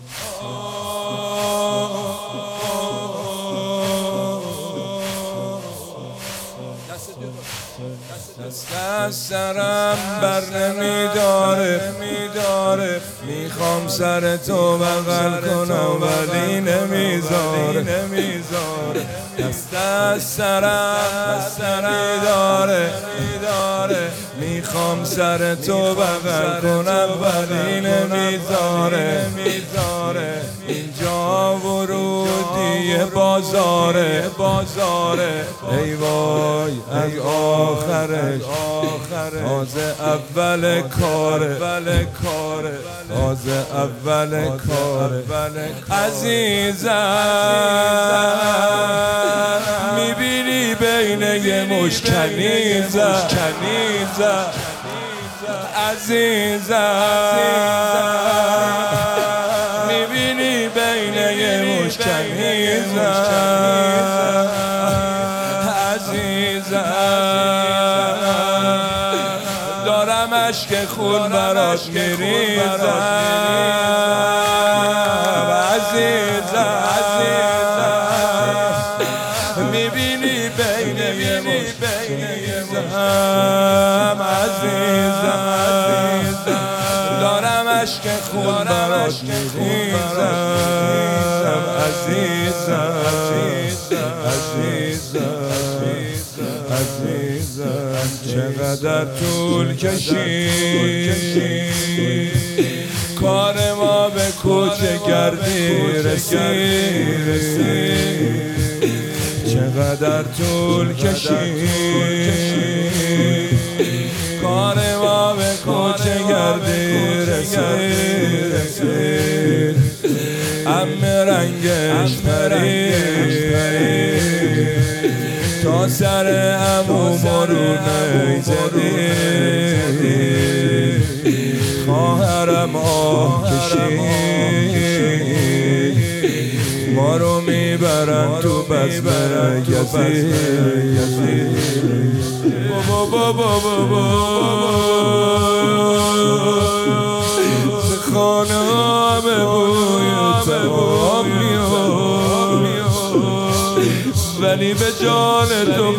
دست سرم بر نمیداره میخوام سر تو بغل کنم ولی نمیذاره دست سرم میداره میخوام سر تو بغل کنم ولی نمیذاره اینجا ورودی بازاره ای وای از آخرش تازه اول کاره عزیزم میبینی بین یه مشکنیزم عزیزم میبینی بین یه مشکنیزم دارم عشق خون برات میریزم عزیزم میبینی بین یه مشکنیزم عزیزم دارم عشق خون برات میریزم عزیزم چقدر طول کشید کار ما به کوچه گردی رسید چقدر طول کشید کار ما به کوچه گردی رسید ام رنگش پرید تا سر عمو رو نیزدی خواهرم آه کشید ما رو میبرن تو بزم یزید خانه همه بوی تمام میاد ولی به جان تو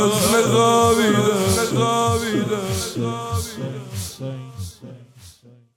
خوابیدم